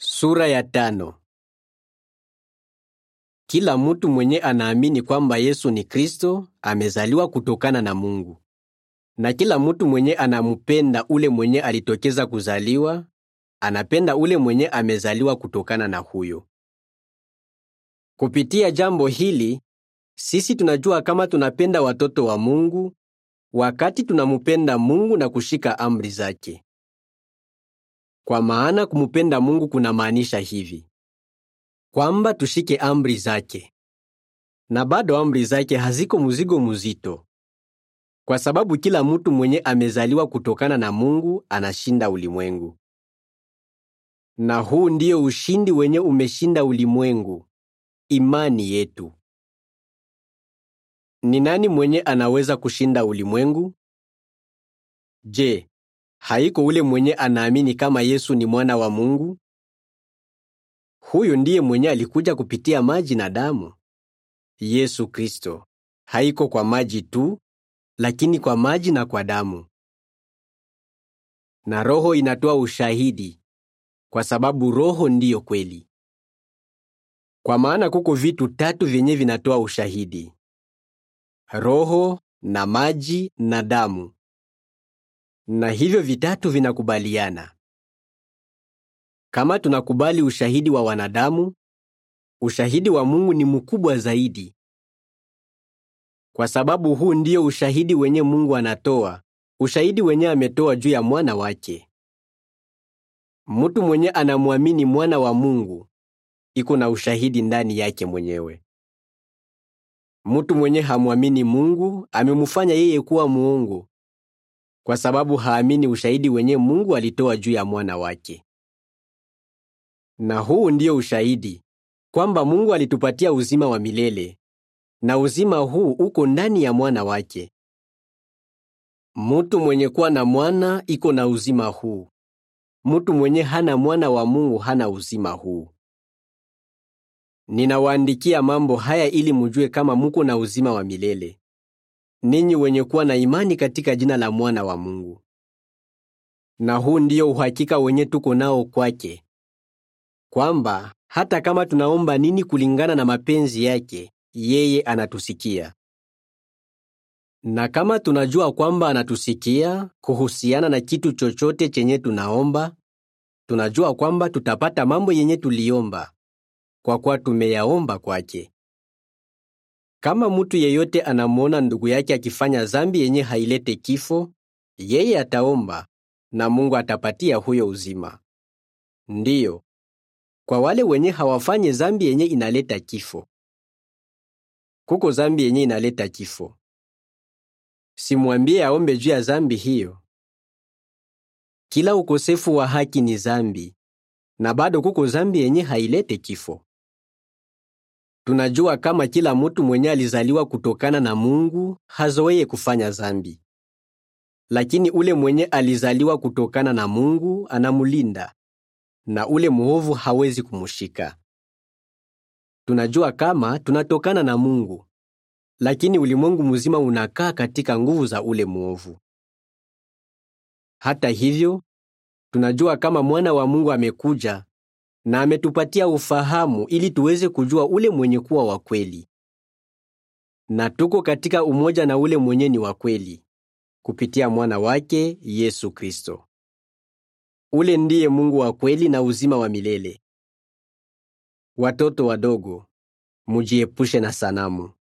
Sura ya 5. Kila mtu mwenye anaamini kwamba Yesu ni Kristo amezaliwa kutokana na Mungu. Na kila mtu mwenye anamupenda ule mwenye alitokeza kuzaliwa, anapenda ule mwenye amezaliwa kutokana na huyo. Kupitia jambo hili, sisi tunajua kama tunapenda watoto wa Mungu wakati tunamupenda Mungu na kushika amri zake. Kwa maana kumupenda Mungu kunamaanisha hivi: kwamba tushike amri zake. Na bado amri zake haziko mzigo mzito. Kwa sababu kila mtu mwenye amezaliwa kutokana na Mungu anashinda ulimwengu. Na huu ndio ushindi wenye umeshinda ulimwengu, imani yetu. Ni nani mwenye anaweza kushinda ulimwengu? Je, haiko ule mwenye anaamini kama Yesu ni mwana wa Mungu? Huyo ndiye mwenye alikuja kupitia maji na damu. Yesu Kristo. Haiko kwa maji tu, lakini kwa maji na kwa damu. Na Roho inatoa ushahidi, kwa sababu Roho ndiyo kweli. Kwa maana kuko vitu tatu vyenye vinatoa ushahidi: Roho na maji na damu. Na hivyo vitatu vinakubaliana. Kama tunakubali ushahidi wa wanadamu, ushahidi wa Mungu ni mkubwa zaidi. Kwa sababu huu ndio ushahidi wenye Mungu anatoa, ushahidi wenye ametoa juu ya mwana wake. Mtu mwenye anamwamini mwana wa Mungu, iko na ushahidi ndani yake mwenyewe. Mtu mwenye hamwamini Mungu, amemufanya yeye kuwa muongo, kwa sababu haamini ushahidi wenye Mungu alitoa juu ya mwana wake. Na huu ndio ushahidi, kwamba Mungu alitupatia uzima wa milele, na uzima huu uko ndani ya mwana wake. Mtu mwenye kuwa na mwana iko na uzima huu. Mtu mwenye hana mwana wa Mungu hana uzima huu. Ninawaandikia mambo haya ili mjue kama muko na uzima wa milele, ninyi wenye kuwa na imani katika jina la mwana wa Mungu. Na huu ndio uhakika wenye tuko nao kwake, kwamba hata kama tunaomba nini kulingana na mapenzi yake, yeye anatusikia. Na kama tunajua kwamba anatusikia kuhusiana na kitu chochote chenye tunaomba, tunajua kwamba tutapata mambo yenye tuliomba, kwa kuwa tumeyaomba kwake. Kama mtu yeyote anamuona ndugu yake akifanya dhambi yenye hailete kifo, yeye ataomba, na Mungu atapatia huyo uzima. Ndiyo, kwa wale wenye hawafanye dhambi yenye inaleta kifo. Kuko dhambi yenye inaleta kifo. Simwambie aombe juu ya dhambi hiyo. Kila ukosefu wa haki ni dhambi, na bado kuko dhambi yenye hailete kifo. Tunajua kama kila mtu mwenye alizaliwa kutokana na Mungu hazoeye kufanya dhambi. Lakini ule mwenye alizaliwa kutokana na Mungu anamulinda, na ule muovu hawezi kumushika. Tunajua kama tunatokana na Mungu, lakini ulimwengu mzima unakaa katika nguvu za ule muovu. Hata hivyo, tunajua kama mwana wa Mungu amekuja na ametupatia ufahamu ili tuweze kujua ule mwenye kuwa wa kweli. Na tuko katika umoja na ule mwenye ni wa kweli, kupitia mwana wake Yesu Kristo. Ule ndiye Mungu wa kweli na uzima wa milele. Watoto wadogo, mujiepushe na sanamu.